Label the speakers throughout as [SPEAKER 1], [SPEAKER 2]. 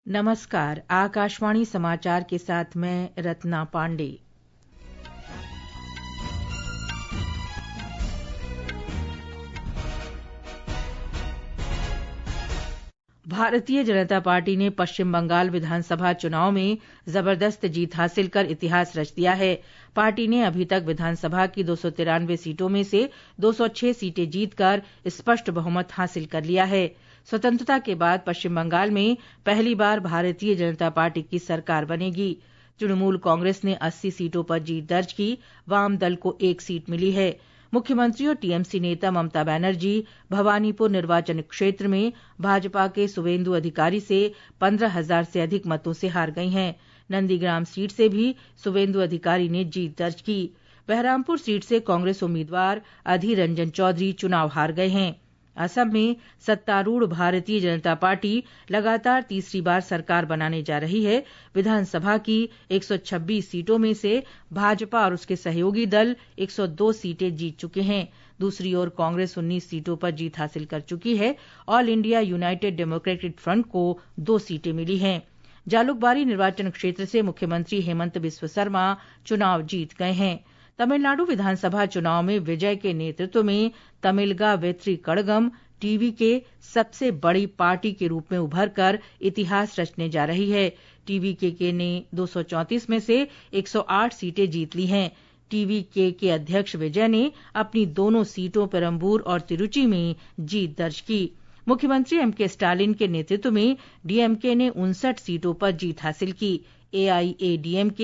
[SPEAKER 1] नमस्कार, आकाशवाणी समाचार के साथ मैं रत्ना पांडे। भारतीय जनता पार्टी ने पश्चिम बंगाल विधानसभा चुनाव में जबरदस्त जीत हासिल कर इतिहास रच दिया है। पार्टी ने अभी तक विधानसभा की 293 सीटों में से 206 सीटें जीतकर स्पष्ट बहुमत हासिल कर लिया है। स्वतंत्रता के बाद पश्चिम बंगाल में पहली बार भारतीय जनता पार्टी की सरकार बनेगी। तृणमूल कांग्रेस ने 80 सीटों पर जीत दर्ज की, वाम दल को 1 सीट मिली है। मुख्यमंत्री और टीएमसी नेता ममता बनर्जी भवानीपुर निर्वाचन क्षेत्र में भाजपा के शुवेंदु अधिकारी से 15,000 से अधिक मतों से हार गई हैं। नंदीग्राम सीट से भी शुवेंदु अधिकारी ने जीत दर्ज की। बहरामपुर सीट से कांग्रेस उम्मीदवार अधीर रंजन चौधरी चुनाव हार गए हैं। असम में सत्तारूढ़ भारतीय जनता पार्टी लगातार तीसरी बार सरकार बनाने जा रही है। विधानसभा की 126 सीटों में से भाजपा और उसके सहयोगी दल 102 सीटें जीत चुके हैं। दूसरी ओर कांग्रेस 19 सीटों पर जीत हासिल कर चुकी है। All India United Democratic Front को 2 सीटें मिली हैं। जालुकबारी निर्वाचन क्षेत्र से मुख्यमंत्री हेमंत बिस्व शर्मा चुनाव जीत गए हैं। तमिलनाडु विधानसभा चुनाव में विजय के नेतृत्व में तमिलगा वेत्री कड़गम टीवी के सबसे बड़ी पार्टी के रूप में उभरकर इतिहास रचने जा रही है। टीवीके ने 234 में से 108 सीटें जीत ली हैं। टीवीके के अध्यक्ष विजय ने अपनी दोनों सीटों पेरम्बूर और तिरुचि में जीत दर्ज की। मुख्यमंत्री एमके स्टालिन के नेतृत्व में डीएमके ने 59 सीटों पर जीत हासिल की। एआईएडीएमके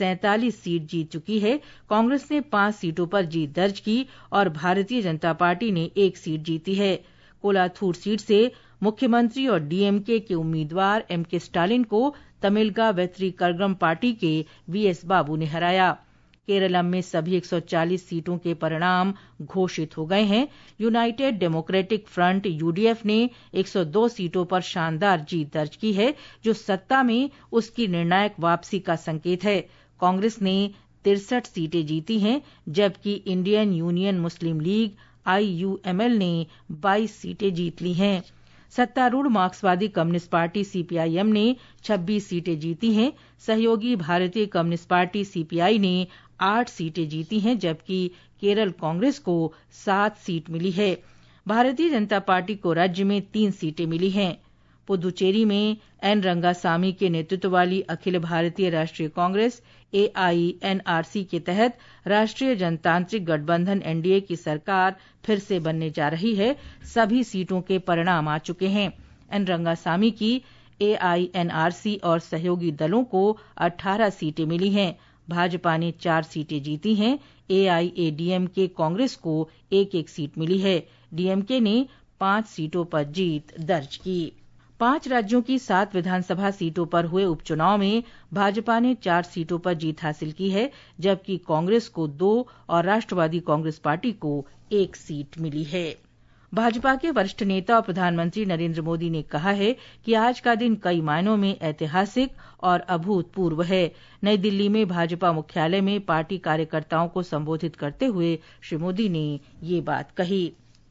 [SPEAKER 1] 47 सीट जीत चुकी है। कांग्रेस ने 5 सीटों पर जीत दर्ज की और भारतीय जनता पार्टी ने 1 सीट जीती है। कोलाथूर सीट से मुख्यमंत्री और डीएमके के उम्मीदवार एमके स्टालिन को तमिलगा वेत्री कड़गम पार्टी के वीएस बाबू ने हराया। केरलम में सभी 140 सीटों के परिणाम घोषित हो गए हैं। यूनाइटेड डेमोक्रेटिक फ्रंट यूडीएफ ने 102 सीटों पर शानदार जीत दर्ज की है, जो सत्ता में उसकी निर्णायक वापसी का संकेत है। कांग्रेस ने 63 सीटें जीती हैं, जबकि Indian Union Muslim League IUML ने 22 सीटें जीत ली हैं। सत्तारूढ़ मार्क्सवादी कम्युनिस्ट पार्टी सीपीआईएम ने 26 सीटें जीती हैं। सहयोगी भारतीय कम्युनिस्ट पार्टी सीपीआई ने 8 सीटें जीती हैं, जबकि केरल कांग्रेस को 7 सीट मिली है। भारतीय जनता पार्टी को राज्य में 3 सीटें मिली हैं। पुदुचेरी में एन रंगासामी के नेतृत्व वाली अखिल भारतीय राष्ट्रीय कांग्रेस एआईएनआरसी के तहत राष्ट्रीय जनतांत्रिक गठबंधन एनडीए की सरकार फिर से बनने जा रही है। सभी सीटों के परिणाम आ चुके हैं। एन रंगासामी की एआईएनआरसी और सहयोगी दलों को 18 सीटें मिली हैं। भाजपा ने 4 सीटें जीती हैं। एआईएडीएमके कांग्रेस को 1-1 सीट मिली है। डीएमके ने 5 सीटों पर जीत दर्ज की। 5 राज्यों की 7 विधानसभा सीटों पर हुए उपचुनाव में भाजपा ने 4 सीटों पर जीत हासिल की है, जबकि कांग्रेस को 2 और राष्ट्रवादी कांग्रेस पार्टी को 1 सीट मिली है। भाजपा के वरिष्ठ नेता और प्रधानमंत्री नरेंद्र मोदी ने कहा है कि आज का दिन कई मायनों में ऐतिहासिक और अभूतपूर्व है। नई दिल्ली में भाजपा मुख्यालय में पार्टी कार्यकर्ताओं को संबोधित करते हुए श्री मोदी ने ये बात कही।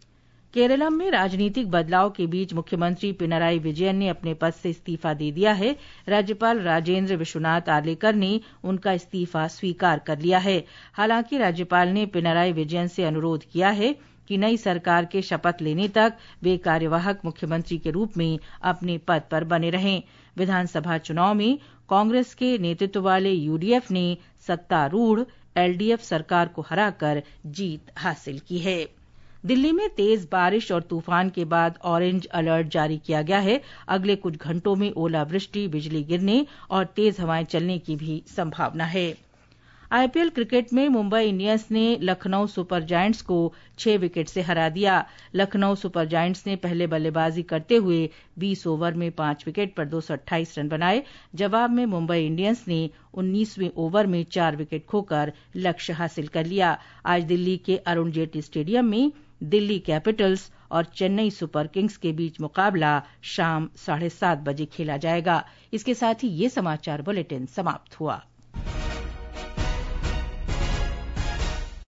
[SPEAKER 1] केरलम में राजनीतिक बदलाव के बीच मुख्यमंत्री पिनराई विजयन ने अपने पद से इस्तीफा दे दिया है। राज्यपाल राजेंद्र विश्वनाथ आर्लेकर ने उनका इस्तीफा स्वीकार कर लिया है। हालांकि राज्यपाल ने पिनराई विजयन से अनुरोध किया है कि नई सरकार के शपथ लेने तक वे कार्यवाहक मुख्यमंत्री के रूप में अपने पद पर बने रहें। विधानसभा चुनाव में कांग्रेस के नेतृत्व वाले यूडीएफ ने सत्तारूढ़ एलडीएफ सरकार को हराकर जीत हासिल की है। दिल्ली में तेज बारिश और तूफान के बाद ऑरेंज अलर्ट जारी किया गया है। अगले कुछ घंटों में ओलावृष्टि, बिजली गिरने और तेज हवाएं चलने की भी संभावना है। आईपीएल क्रिकेट में मुंबई इंडियंस ने लखनऊ सुपर जायंट्स को 6 विकेट से हरा दिया। लखनऊ सुपर जायंट्स ने पहले बल्लेबाजी करते हुए 20 ओवर में 5 विकेट पर 228 रन बनाए। जवाब में मुंबई इंडियंस ने 19वें ओवर में 4 विकेट खोकर लक्ष्य हासिल कर लिया। आज दिल्ली के अरुण जेटली स्टेडियम में दिल्ली कैपिटल्स और चेन्नई सुपर किंग्स के बीच मुकाबला शाम 7:30 बजे खेला जाएगा। इसके साथ ही ये समाचार बुलेटिन समाप्त हुआ।